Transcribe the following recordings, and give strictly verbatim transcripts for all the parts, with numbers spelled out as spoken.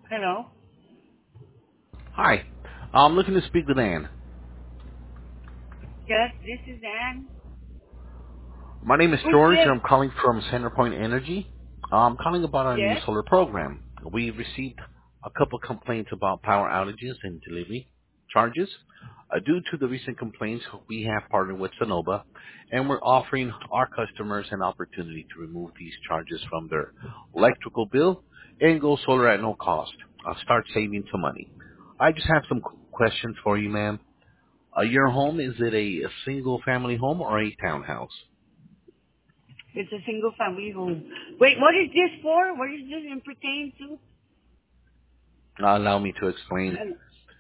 Hello? Hi. I'm looking to speak with Ann. Yes, this is Anne. My name is Who's George, and this? I'm calling from Centerpoint Energy. I'm calling about our new Yes? solar program. We received a couple complaints about power outages and delivery charges. Uh, due to the recent complaints, we have partnered with Sonova, and we're offering our customers an opportunity to remove these charges from their electrical bill and go solar at no cost. Uh, start saving some money. I just have some qu- questions for you, ma'am. Uh, your home, is it a, a single family home or a townhouse? It's a single family home. Wait, what is this for? What is this in pertain to? Uh, allow me to explain. And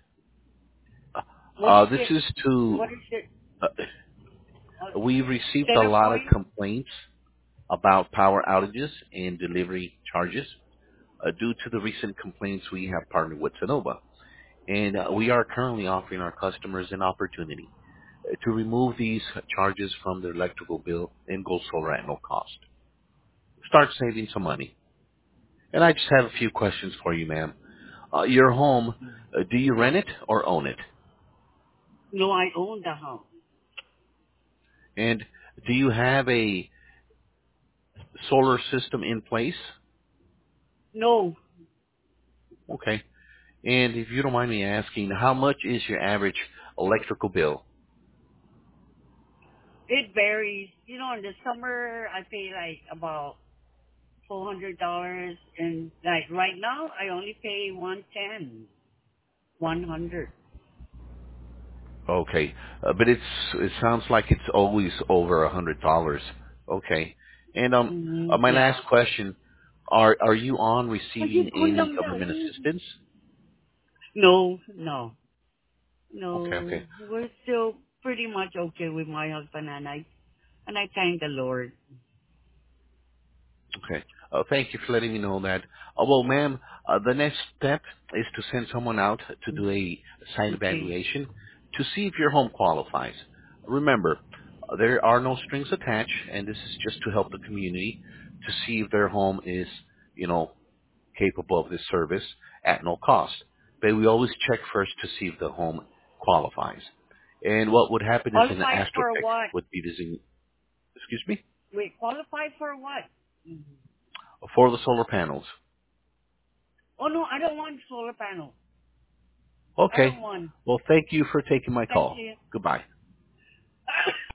what Uh, is this it? is to, What is it? uh, Uh, we received a center lot of point? complaints about power outages and delivery charges. Uh, due to the recent complaints, we have partnered with Sonova, and uh, we are currently offering our customers an opportunity uh, to remove these charges from their electrical bill and go solar at no cost. Start saving some money. And I just have a few questions for you, ma'am. Uh, your home, uh, do you rent it or own it? No, I own the house. And do you have a solar system in place? No, Okay. And if you don't mind me asking, how much is your average electrical bill? it varies. You know, in the summer I pay like about four hundred dollars, and like right now I only pay one ten, one hundred. Okay. Uh, but it's it sounds like it's always over a hundred dollars. Okay. And um, uh, Mm-hmm. my Yeah. last question: Are are you on Kasi receiving any kulang government daw. assistance? No, no. Okay. No, Okay. we're still pretty much okay with my husband and I, and I thank the Lord. Okay. Uh, thank you for letting me know that. Uh, well, ma'am, uh, the next step is to send someone out to do a site Okay. evaluation to see if your home qualifies. Remember, uh, there are no strings attached, and this is just to help the community to see if their home is, you know, capable of this service at no cost. But we always check first to see if the home qualifies. And what would happen is an Qualified for AstroPick what? would be design, excuse me, Wait, qualified for what? Mhm. for the solar panels. Oh no, I don't want solar panel. I Okay. don't want. Well, thank you for taking my Thank call. you. Goodbye.